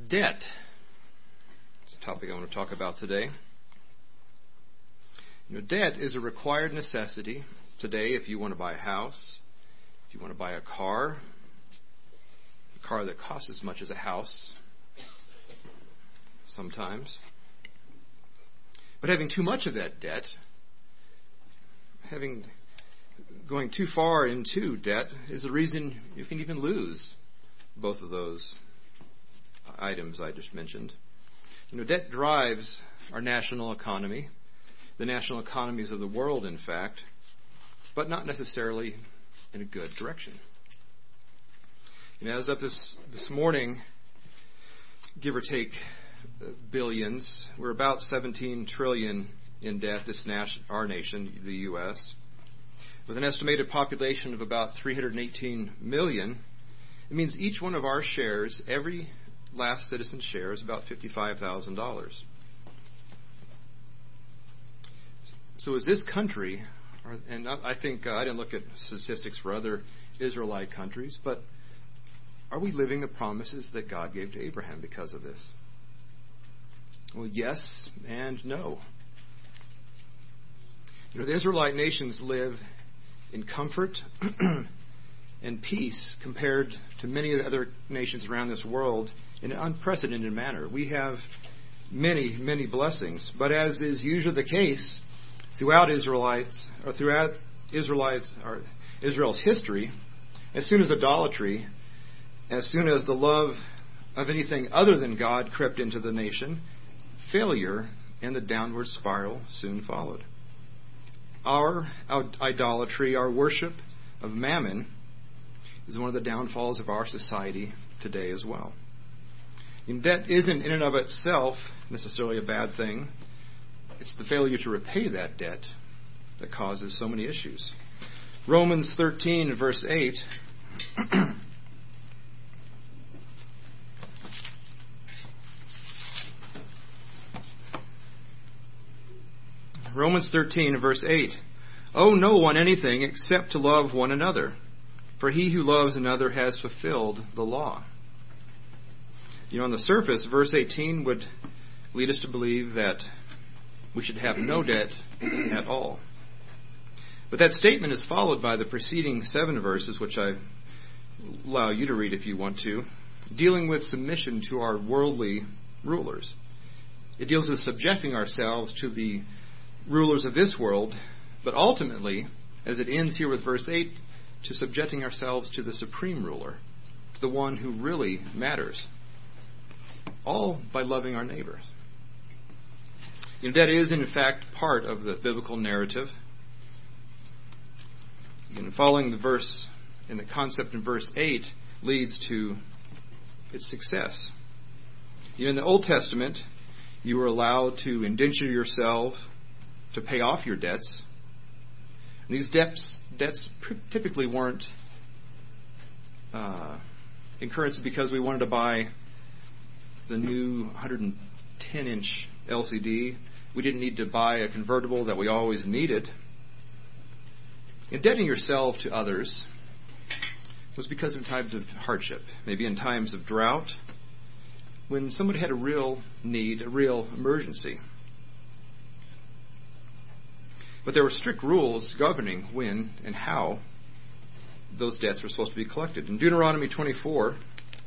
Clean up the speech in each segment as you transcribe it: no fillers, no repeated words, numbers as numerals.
Debt is a topic I want to talk about today. Debt is a required necessity today if you want to buy a house, if you want to buy a car that costs as much as a house sometimes. But having too much of that debt, going too far into debt is the reason you can even lose both of those items I just mentioned. Debt drives our national economy, the national economies of the world, in fact, but not necessarily in a good direction. As of this morning, give or take billions, we're about 17 trillion in debt, our nation, the U.S., with an estimated population of about 318 million. It means each one of our shares, every last citizen share, is about $55,000. So is this country, and I think I didn't look at statistics for other Israelite countries, but are we living the promises that God gave to Abraham because of this? Well, yes and no. The Israelite nations live in comfort and peace compared to many of the other nations around this world in an unprecedented manner. We have many, many blessings, but as is usually the case throughout Israel's history, as soon as idolatry, as soon as the love of anything other than God crept into the nation, failure and the downward spiral soon followed. Our idolatry, our worship of mammon, is one of the downfalls of our society today as well. And debt isn't in and of itself necessarily a bad thing. It's the failure to repay that debt that causes so many issues. Romans 13, verse 8. Romans 13, verse 8. Owe no one anything except to love one another, for he who loves another has fulfilled the law. On the surface, verse 18 would lead us to believe that we should have no debt at all. But that statement is followed by the preceding 7 verses, which I allow you to read if you want to, dealing with submission to our worldly rulers. It deals with subjecting ourselves to the rulers of this world, but ultimately, as it ends here with verse 8, to subjecting ourselves to the supreme ruler, to the one who really matters. All by loving our neighbors. Debt is, in fact, part of the biblical narrative. Following the verse and the concept in verse 8 leads to its success. In the Old Testament, you were allowed to indenture yourself to pay off your debts. And these debts typically weren't incurred because we wanted to buy the new 110-inch LCD. We didn't need to buy a convertible that we always needed. Indebting yourself to others was because of times of hardship, maybe in times of drought, when somebody had a real need, a real emergency. But there were strict rules governing when and how those debts were supposed to be collected. In Deuteronomy 24,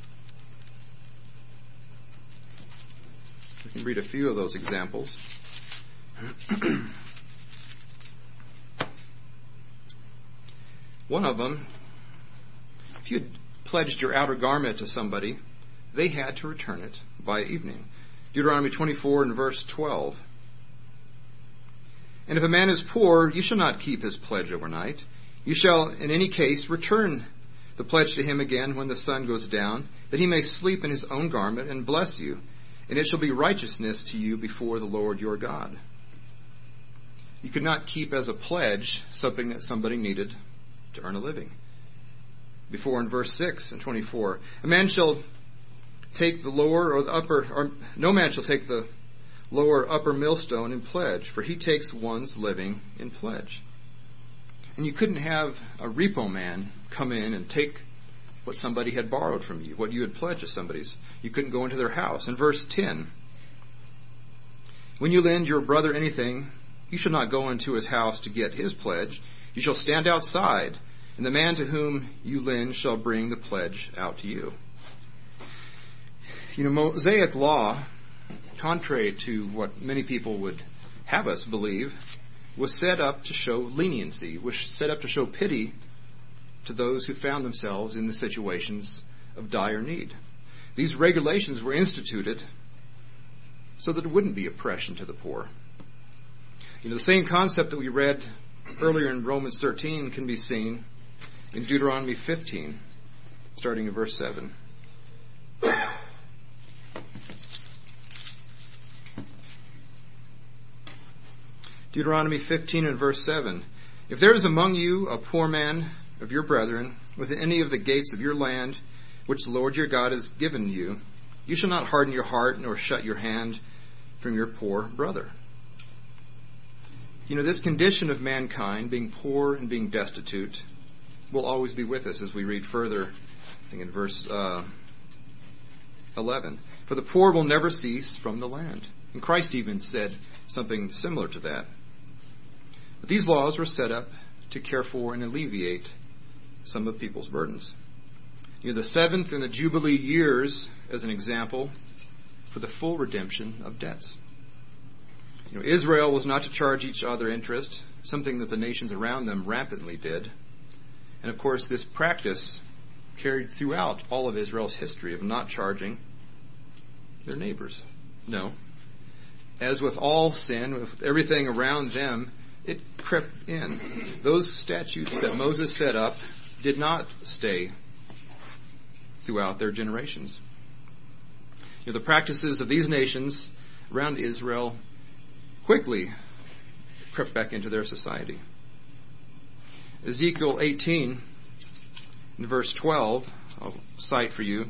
we can read a few of those examples. One of them, if you had pledged your outer garment to somebody, they had to return it by evening. Deuteronomy 24 and verse 12. And if a man is poor, you shall not keep his pledge overnight. You shall, in any case, return the pledge to him again when the sun goes down, that he may sleep in his own garment and bless you. And it shall be righteousness to you before the Lord your God. You could not keep as a pledge something that somebody needed to earn a living. Before in verse 6 and 24, a man shall take the lower or the upper, or no man shall take the lower upper millstone in pledge, for he takes one's living in pledge. And you couldn't have a repo man come in and take what somebody had borrowed from you, what you had pledged to somebody's. You couldn't go into their house. In verse 10, when you lend your brother anything, you shall not go into his house to get his pledge. You shall stand outside, and the man to whom you lend shall bring the pledge out to you. Mosaic law, contrary to what many people would have us believe, was set up to show leniency, was set up to show pity to those who found themselves in the situations of dire need. These regulations were instituted so that it wouldn't be oppression to the poor. The same concept that we read earlier in Romans 13 can be seen in Deuteronomy 15, starting in verse 7. Deuteronomy 15 and verse 7. If there is among you a poor man of your brethren within any of the gates of your land, which the Lord your God has given you, you shall not harden your heart nor shut your hand from your poor brother. This condition of mankind, being poor and being destitute, will always be with us as we read further, I think in verse 11. For the poor will never cease from the land. And Christ even said something similar to that. But these laws were set up to care for and alleviate some of people's burdens. The seventh and the Jubilee years, as an example, for the full redemption of debts. Israel was not to charge each other interest, something that the nations around them rampantly did. And of course, this practice carried throughout all of Israel's history of not charging their neighbors. No. As with all sin, with everything around them, it crept in. Those statutes that Moses set up did not stay throughout their generations. The practices of these nations around Israel quickly crept back into their society. Ezekiel 18, in verse 12, I'll cite for you.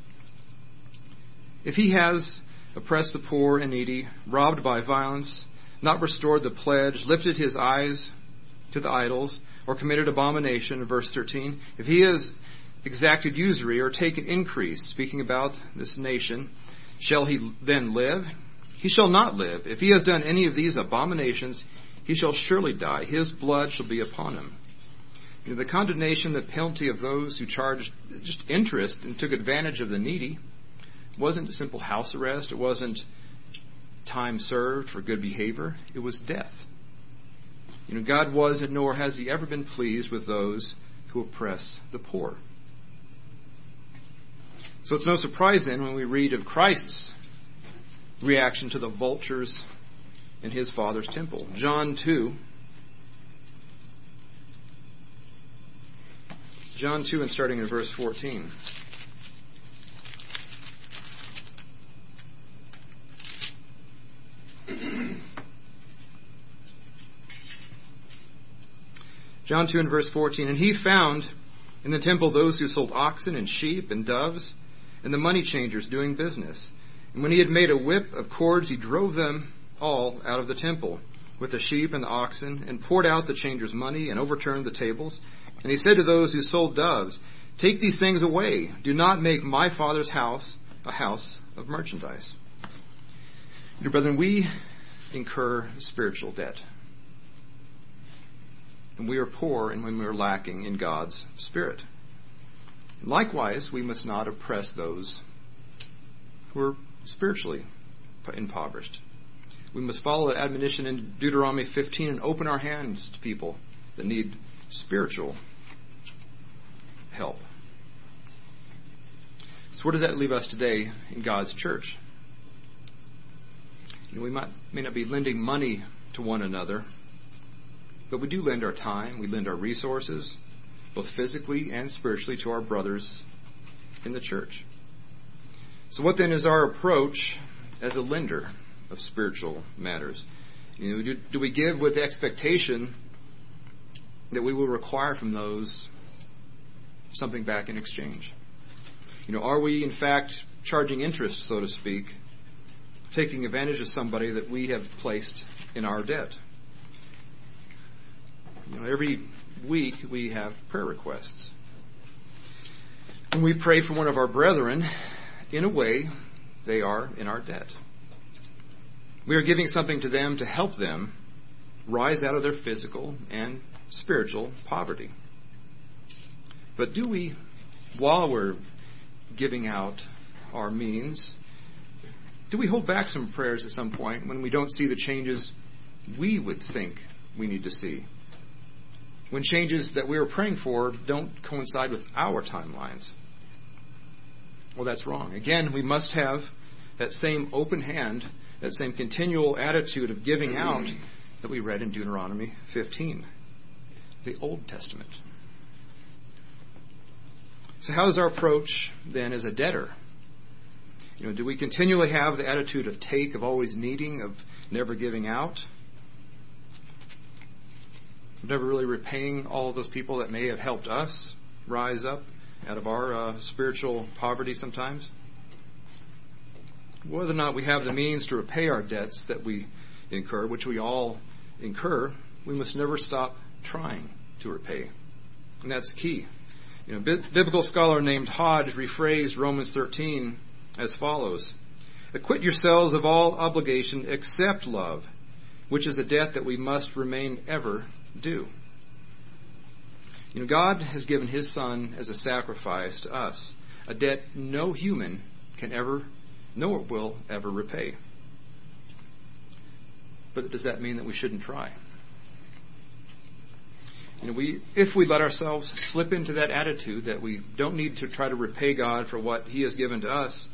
If he has oppressed the poor and needy, robbed by violence, not restored the pledge, lifted his eyes to the idols, or committed abomination, in verse 13, if he has exacted usury or taken increase, speaking about this nation, shall he then live? He shall not live. If he has done any of these abominations, he shall surely die. His blood shall be upon him. The condemnation, the penalty of those who charged just interest and took advantage of the needy wasn't a simple house arrest. It wasn't time served for good behavior. It was death. God wasn't, nor has he ever been pleased with those who oppress the poor. So it's no surprise then when we read of Christ's reaction to the vultures in his Father's temple. John 2 and starting in verse 14. John 2 and verse 14. And he found in the temple those who sold oxen and sheep and doves and the money changers doing business. And when he had made a whip of cords, he drove them all out of the temple with the sheep and the oxen, and poured out the changers' money, and overturned the tables. And he said to those who sold doves, take these things away. Do not make my Father's house a house of merchandise. Dear brethren, we incur spiritual debt. And we are poor and when we are lacking in God's Spirit. Likewise, we must not oppress those who are spiritually impoverished. We must follow the admonition in Deuteronomy 15 and open our hands to people that need spiritual help. So where does that leave us today in God's church? We may not be lending money to one another, but we do lend our time, we lend our resources, both physically and spiritually, to our brothers in the church. So what then is our approach as a lender of spiritual matters? Do we give with the expectation that we will require from those something back in exchange? Are we in fact charging interest, so to speak, taking advantage of somebody that we have placed in our debt? Every week we have prayer requests. When we pray for one of our brethren, in a way, they are in our debt. We are giving something to them to help them rise out of their physical and spiritual poverty. But do we, while we're giving out our means, do we hold back some prayers at some point when we don't see the changes we would think we need to see? When changes that we are praying for don't coincide with our timelines? Well, that's wrong. Again, we must have that same open hand, that same continual attitude of giving out that we read in Deuteronomy 15, the Old Testament. So how is our approach then as a debtor? Do we continually have the attitude of take, of always needing, of never giving out? Never really repaying all of those people that may have helped us rise up out of our spiritual poverty sometimes? Whether or not we have the means to repay our debts that we incur, which we all incur, we must never stop trying to repay. And that's key. Biblical scholar named Hodge rephrased Romans 13 as follows: "Acquit yourselves of all obligation except love, which is a debt that we must remain ever due." God has given His Son as a sacrifice to us, a debt no human can ever, nor will ever repay. But does that mean that we shouldn't try? If we let ourselves slip into that attitude that we don't need to try to repay God for what He has given to us,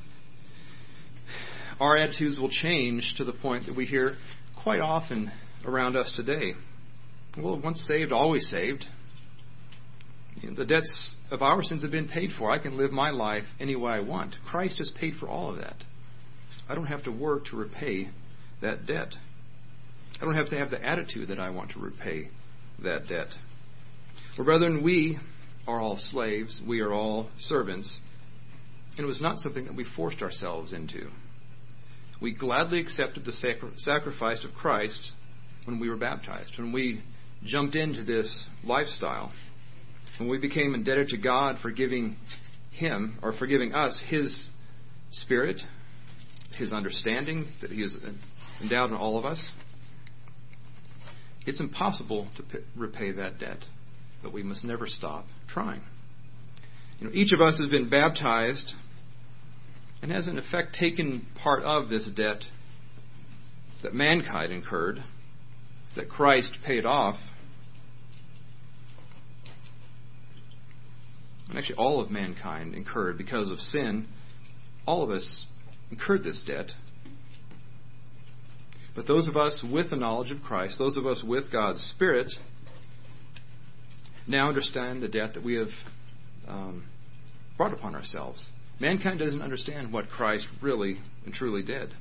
our attitudes will change to the point that we hear quite often around us today. Well, once saved, always saved. The debts of our sins have been paid for. I can live my life any way I want. Christ has paid for all of that. I don't have to work to repay that debt. I don't have to have the attitude that I want to repay that debt. Well, brethren, we are all slaves. We are all servants. And it was not something that we forced ourselves into. We gladly accepted the sacrifice of Christ when we were baptized, when we jumped into this lifestyle, when we became indebted to God for giving Him, or for giving us His Spirit, His understanding that He has endowed in all of us. It's impossible to repay that debt, but we must never stop trying. Each of us has been baptized and has in effect taken part of this debt that mankind incurred, that Christ paid off. And actually all of mankind incurred because of sin. All of us incurred this debt. But those of us with the knowledge of Christ, those of us with God's Spirit, now understand the debt that we have brought upon ourselves. Mankind doesn't understand what Christ really and truly did.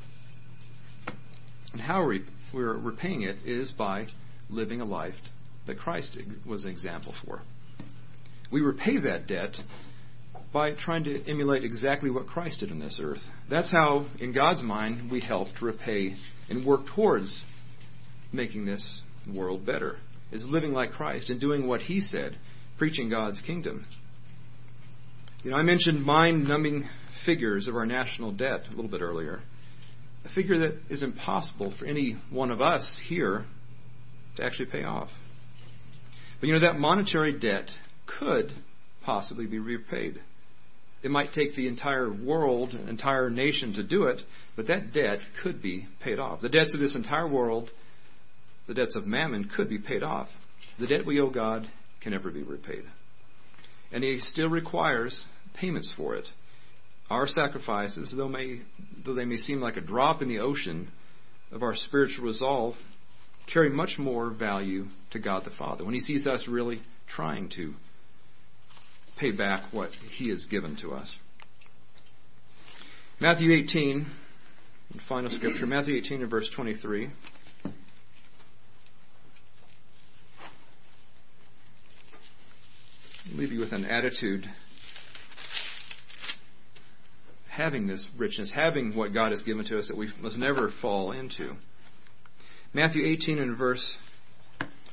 And how we're repaying it is by living a life that Christ was an example for. We repay that debt by trying to emulate exactly what Christ did on this earth. That's how, in God's mind, we help to repay and work towards making this world better, is living like Christ and doing what He said, preaching God's kingdom. I mentioned mind-numbing figures of our national debt a little bit earlier. A figure that is impossible for any one of us here to actually pay off. But that monetary debt could possibly be repaid. It might take the entire world, entire nation to do it, but that debt could be paid off. The debts of this entire world, the debts of mammon, could be paid off. The debt we owe God can never be repaid. And He still requires payments for it. Our sacrifices, though they may seem like a drop in the ocean of our spiritual resolve, carry much more value to God the Father when He sees us really trying to pay back what He has given to us. Matthew 18, final scripture, Matthew 18 and verse 23. I'll leave you with an attitude, having this richness, having what God has given to us that we must never fall into. Matthew 18 and verse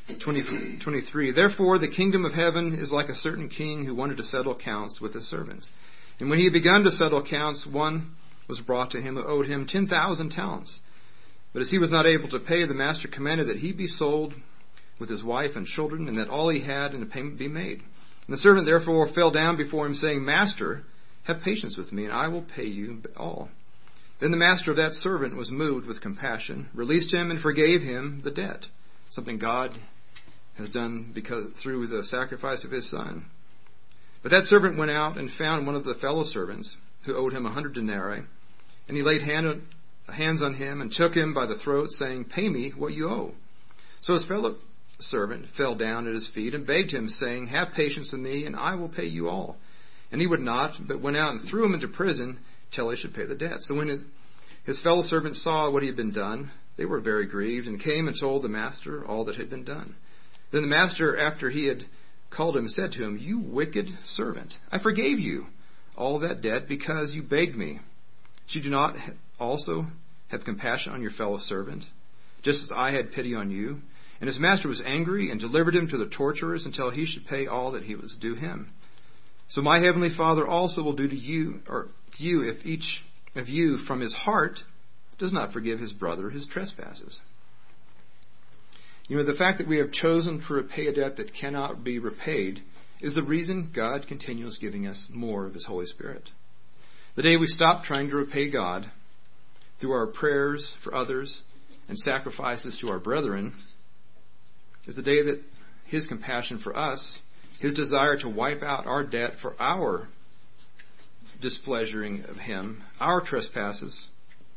23. Therefore, the kingdom of heaven is like a certain king who wanted to settle accounts with his servants. And when he had begun to settle accounts, one was brought to him who owed him 10,000 talents. But as he was not able to pay, the master commanded that he be sold with his wife and children, and that all he had in a payment be made. And the servant therefore fell down before him, saying, Master, have patience with me, and I will pay you all. Then the master of that servant was moved with compassion, released him, and forgave him the debt, something God has done through the sacrifice of his son. But that servant went out and found one of the fellow servants who owed him 100 denarii, and he laid hands on him and took him by the throat, saying, Pay me what you owe. So his fellow servant fell down at his feet and begged him, saying, Have patience with me, and I will pay you all. And he would not, but went out and threw him into prison till he should pay the debt. So when his fellow servants saw what he had been done, they were very grieved, and came and told the master all that had been done. Then the master, after he had called him, said to him, You wicked servant, I forgave you all that debt because you begged me. Should you not also have compassion on your fellow servant, just as I had pity on you? And his master was angry and delivered him to the torturers until he should pay all that he was due him. So my heavenly Father also will do to you if each of you from his heart does not forgive his brother his trespasses. You know, the fact that we have chosen to repay a debt that cannot be repaid is the reason God continues giving us more of his Holy Spirit. The day we stop trying to repay God through our prayers for others and sacrifices to our brethren is the day that his compassion for us, his desire to wipe out our debt for our displeasuring of him, our trespasses,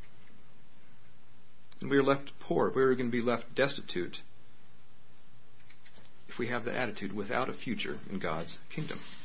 and we are left poor. We are going to be left destitute if we have the attitude without a future in God's kingdom.